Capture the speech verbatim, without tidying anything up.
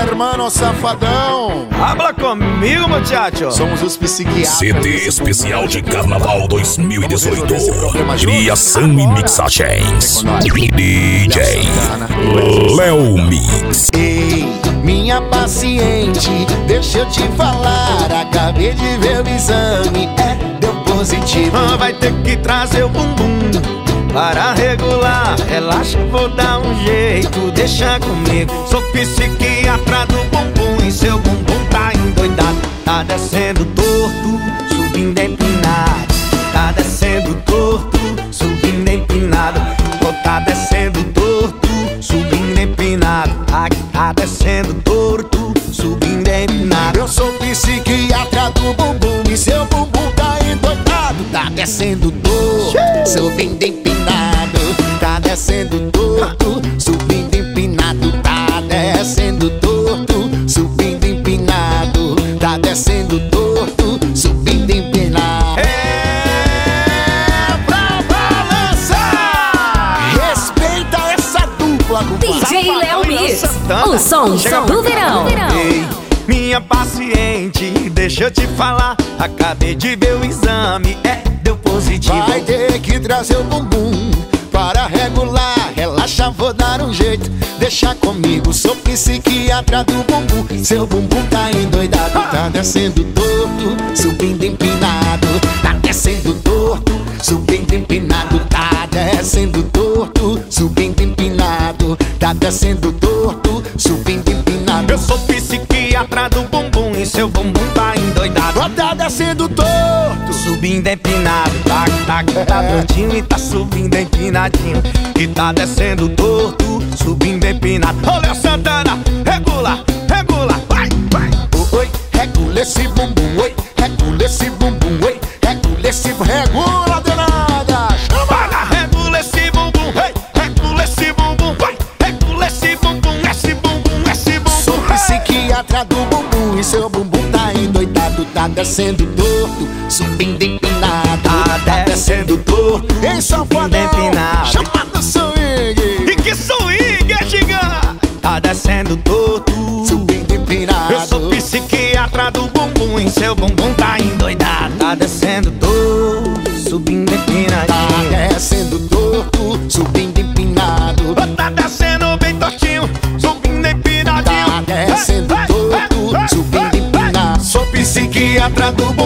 hermano safadão. Habla comigo, muchacho. Somos os psiquiatras. C D especial de Carnaval dois mil e dezoito. Criação e mixagens. D J Léo Mix. Ei, minha paciente, deixa eu te falar. Acabei de ver o exame, é, deu positivo. Ah, vai ter que trazer o bumbum para regular. Relaxa, vou dar um jeito, deixa comigo. Sou psiquiatra do bumbum e seu bumbum tá endoidado. Tá descendo torto, subindo empinado. Tá descendo torto, subindo empinado. Oh, tá descendo torto, subindo empinado. Aqui tá descendo torto, subindo empinado. Eu sou psiquiatra do bumbum e seu bumbum tá endoidado. Tá descendo torto, subindo empinado. Tá descendo torto, subindo empinado. Tá descendo torto, subindo empinado. Tá descendo torto, subindo empinado. É pra balançar. Respeita essa dupla com D J Léo Mix, o som do verão. Ei, minha paciente, deixa eu te falar. Acabei de ver o exame, é, deu positivo. Vai ter que trazer o bumbum para regular. Relaxa, vou dar um jeito, deixa comigo. Sou psiquiatra do bumbum. Seu bumbum tá endoidado. Tá descendo torto, subindo empinado. Tá descendo torto, subindo empinado. Tá descendo torto, subindo empinado. Tá descendo torto, subindo empinado. Eu sou psiquiatra do bumbum e seu bumbum tá endoidado. Tá descendo torto, subindo empinado. Tá, tá, tá doidinho e tá subindo empinadinho. E tá descendo torto, subindo empinado. Olha Santana, regula, regula, vai, vai. Oi, regula esse bumbum, oi, regula esse bumbum, oi, regula esse bumbum, regula danada. Chama, regula esse bumbum, ei, regula esse bumbum, vai, regula esse bumbum, esse bumbum, esse bumbum. Sou psiquiatra do bumbum e seu bumbum tá endoidado. Tá descendo torto, subindo empinado. Tá descendo torto, em safadão, empinado. chamado swing. E que swing é gigante. Tá descendo torto, subindo empinado. Eu sou psiquiatra do bumbum e seu bumbum tá endoidado. Tá descendo torto, subindo empinadinho. Tá descendo torto, subindo empinado. Tá descendo bem tortinho, subindo empinadinho. Tá descendo torto, subindo empinado. Sou psiquiatra do bumbum